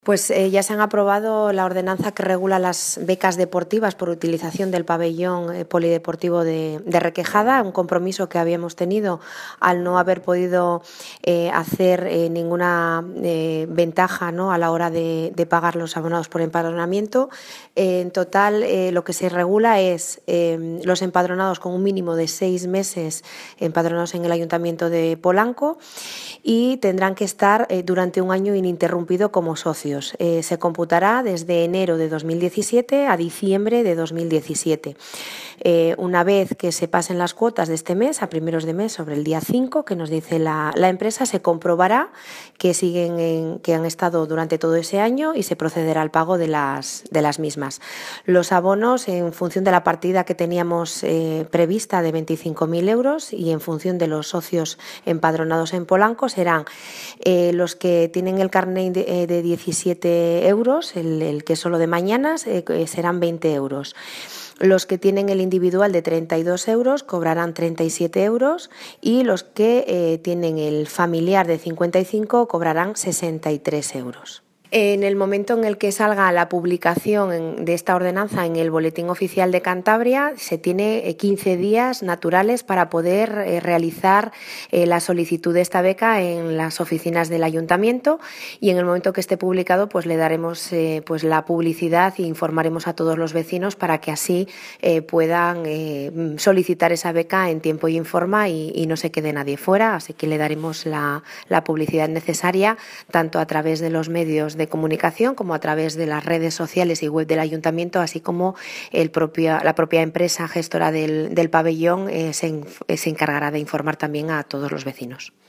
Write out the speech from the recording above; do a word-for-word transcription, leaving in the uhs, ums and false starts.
Pues eh, ya se han aprobado la ordenanza que regula las becas deportivas por utilización del pabellón eh, polideportivo de, de Requejada, un compromiso que habíamos tenido al no haber podido eh, hacer eh, ninguna eh, ventaja, ¿no?, a la hora de, de pagar los abonados por empadronamiento. Eh, en total, eh, lo que se regula es eh, los empadronados con un mínimo de seis meses empadronados en el Ayuntamiento de Polanco y tendrán que estar eh, durante un año ininterrumpido como socios. Eh, se computará desde enero de dos mil diecisiete a diciembre de dos mil diecisiete. Eh, una vez que se pasen las cuotas de este mes, a primeros de mes, sobre el día cinco, que nos dice la, la empresa, se comprobará que siguen en, que han estado durante todo ese año y se procederá al pago de las, de las mismas. Los abonos, en función de la partida que teníamos eh, prevista de veinticinco mil euros y en función de los socios empadronados en Polanco, serán eh, los que tienen el carnet de, de diecisiete euros, el, el que es solo de mañanas, eh, serán veinte euros. Los que tienen el individual de treinta y dos euros cobrarán treinta y siete euros y los que eh, tienen el familiar de cincuenta y cinco cobrarán sesenta y tres euros. En el momento en el que salga la publicación de esta ordenanza en el Boletín Oficial de Cantabria, se tiene quince días naturales para poder eh, realizar eh, la solicitud de esta beca en las oficinas del Ayuntamiento, y en el momento que esté publicado pues le daremos eh, pues la publicidad e informaremos a todos los vecinos para que así eh, puedan eh, solicitar esa beca en tiempo y en forma y, y no se quede nadie fuera. Así que le daremos la, la publicidad necesaria tanto a través de los medios de de comunicación como a través de las redes sociales y web del Ayuntamiento, así como el propio, la propia empresa gestora del, del pabellón eh, se, se encargará de informar también a todos los vecinos.